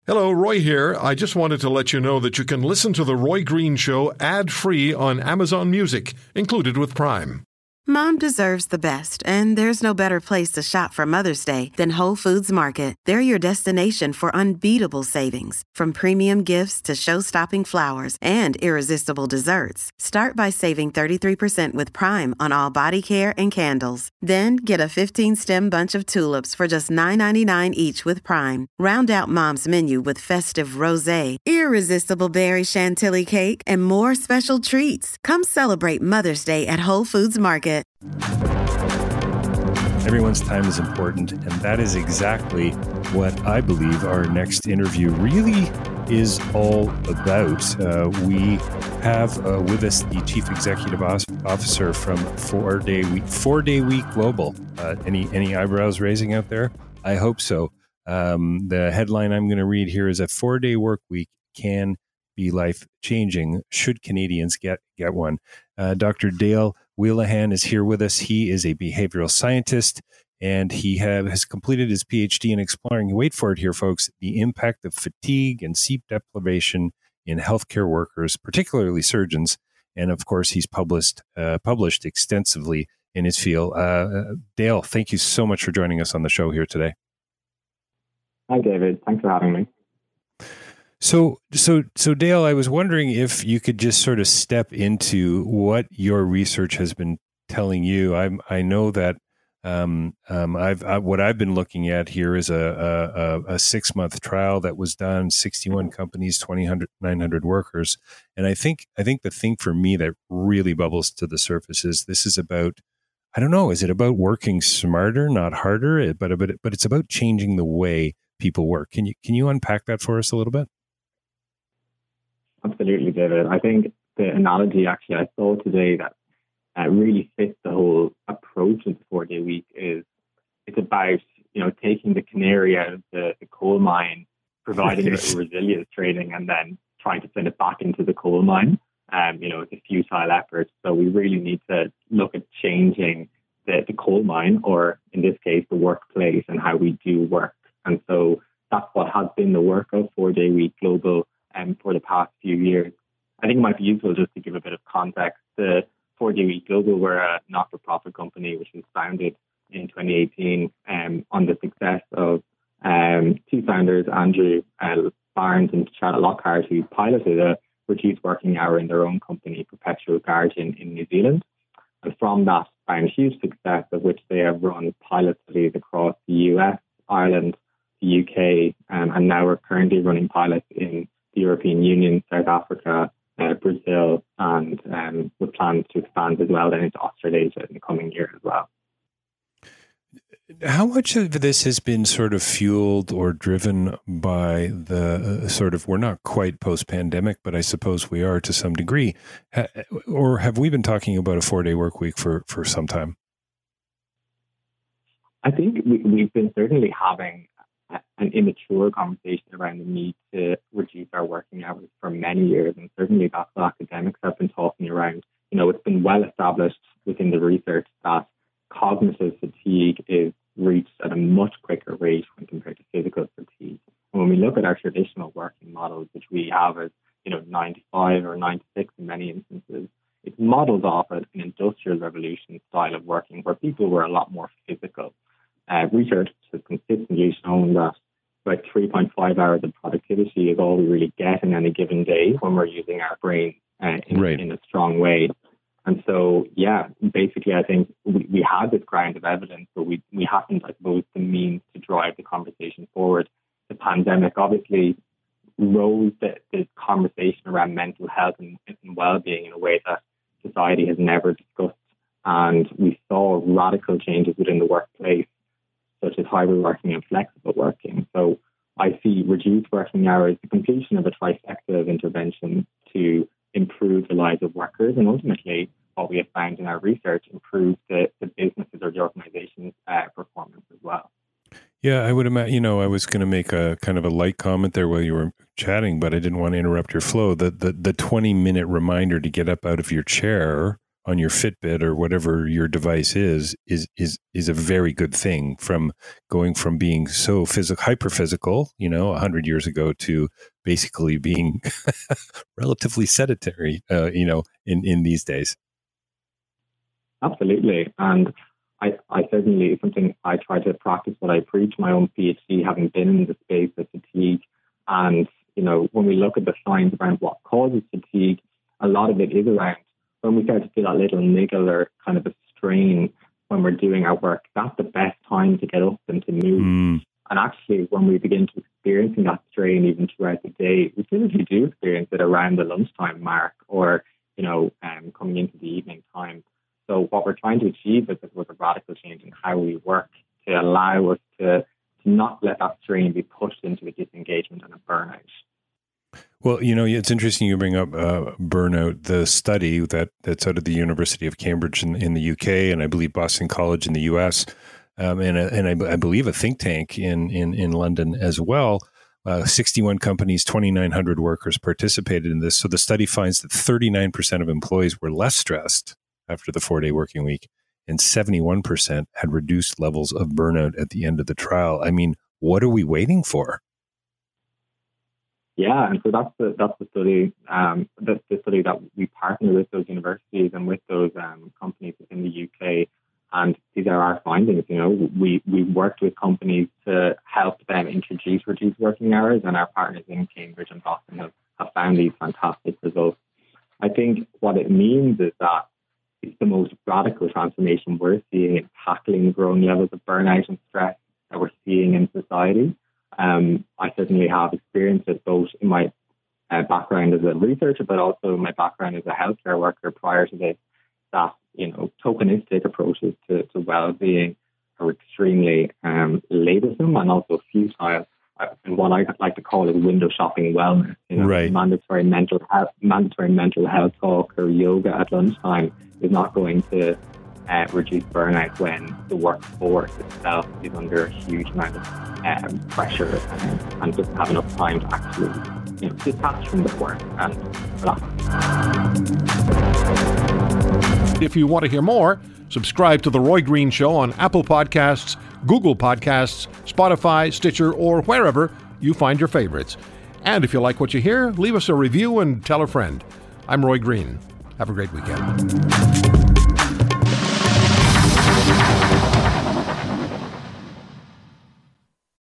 Hello, Roy here. I just wanted to let you know that you can listen to The Roy Green Show ad-free on Amazon Music, included with Prime. Mom deserves the best, and there's no better place to shop for Mother's Day than Whole Foods Market. They're your destination for unbeatable savings, from premium gifts to show-stopping flowers and irresistible desserts. Start by saving 33% with Prime on all body care and candles. Then get a 15-stem bunch of tulips for just $9.99 each with Prime. Round out Mom's menu with festive rosé, irresistible berry chantilly cake, and more special treats. Come celebrate Mother's Day at Whole Foods Market. Everyone's time is important, and that is exactly what I believe our next interview really is all about. We have with us the Chief Executive Officer from 4 Day Week Global. Any eyebrows raising out there? I hope so. The headline I'm going to read here is a 4-day work week can be life-changing should Canadians get one. Dr. Dale Wheelahan is here with us. He is a behavioral scientist, and he has completed his PhD in exploring, wait for it here, folks, the impact of fatigue and sleep deprivation in healthcare workers, particularly surgeons. And of course, he's published extensively in his field. Dale, thank you so much for joining us on the show here today. Hi, David. Thanks for having me. So Dale, I was wondering if you could just sort of step into what your research has been telling you. I know that what I've been looking at here is a 6-month trial that was done, 61 companies, 900 workers, and I think the thing for me that really bubbles to the surface is this is about, I don't know, is it about working smarter, not harder, but it's about changing the way people work. Can you unpack that for us a little bit? Absolutely, David. I think the analogy actually I saw today that really fits the whole approach of the 4-day week is it's about, taking the canary out of the coal mine, providing it with resilience training, and then trying to send it back into the coal mine. It's a futile effort. So we really need to look at changing the coal mine, or in this case, the workplace and how we do work. And so that's what has been the work of 4-day week global for the past few years. I think it might be useful just to give a bit of context. The 4-day week global, we're a not-for-profit company which was founded in 2018 on the success of two founders, Andrew Barnes and Charlotte Lockhart, who piloted a reduced working hour in their own company, Perpetual Guardian, in New Zealand. And from that found huge success, of which they have run pilot studies across the US, Ireland, the UK, and now we're currently running pilots in the European Union, South Africa, Brazil, and with plans to expand as well then into Australasia in the coming year as well. How much of this has been sort of fueled or driven by the we're not quite post-pandemic, but I suppose we are to some degree, or have we been talking about a 4-day work week for some time? I think we've been certainly having an immature conversation around the need to reduce our working hours for many years, and certainly that's what academics have been talking around. It's been well established within the research that cognitive fatigue is reached at a much quicker rate when compared to physical fatigue. And when we look at our traditional working models, which we have as 9 to 5 or 9 to 6 in many instances, it's modeled off an industrial revolution style of working where people were a lot more physical. Research has consistently shown that about 3.5 hours of productivity is all we really get in any given day when we're using our brain in a strong way. And so, basically, I think we had this ground of evidence, but we haven't, I suppose, the means to drive the conversation forward. The pandemic obviously rose the conversation around mental health and well-being in a way that society has never discussed. And we saw radical changes within the workplace, such as hybrid working and flexible working. So I see reduced working hours, the completion of a trifecta of interventions to improve the lives of workers, and ultimately what we have found in our research improves the businesses or the organization's performance as well. Yeah, I would imagine, I was going to make a kind of a light comment there while you were chatting, but I didn't want to interrupt your flow. The 20-minute reminder to get up out of your chair your Fitbit or whatever your device is a very good thing, from going from being so hyper physical, 100 years ago, to basically being relatively sedentary, in these days. Absolutely. And I certainly, something I try to practice what I preach, my own PhD, having been in the space of fatigue. And, when we look at the science around what causes fatigue, a lot of it is around when we start to feel that little niggle or kind of a strain when we're doing our work. That's the best time to get up and to move. And actually, when we begin to experiencing that strain even throughout the day, we typically do experience it around the lunchtime mark or, coming into the evening time. So what we're trying to achieve is a radical change in how we work to allow us to not let that strain be pushed into a disengagement and a burnout. Well, it's interesting you bring up burnout. The study that's out of the University of Cambridge in the UK, and I believe Boston College in the US, and I believe a think tank in London as well. 61 companies, 2,900 workers participated in this. So the study finds that 39% of employees were less stressed after the 4-day working week, and 71% had reduced levels of burnout at the end of the trial. I mean, what are we waiting for? Yeah, and so that's the study. That's the study that we partner with those universities and with those companies in the UK. And these are our findings. We worked with companies to help them introduce reduced working hours, and our partners in Cambridge and Boston have found these fantastic results. I think what it means is that it's the most radical transformation we're seeing in tackling growing levels of burnout and stress that we're seeing in society. I certainly have experienced it both in my background as a researcher, but also my background as a healthcare worker prior to this, that, tokenistic approaches to well-being are extremely laboursome and also futile. And what I like to call is window shopping wellness. Right. Mandatory mental health talk or yoga at lunchtime is not going to reduce burnout when the workforce itself is under a huge amount of pressure and doesn't have enough time to actually detach from the work and relax. If you want to hear more, subscribe to The Roy Green Show on Apple Podcasts, Google Podcasts, Spotify, Stitcher, or wherever you find your favorites. And if you like what you hear, leave us a review and tell a friend. I'm Roy Green. Have a great weekend.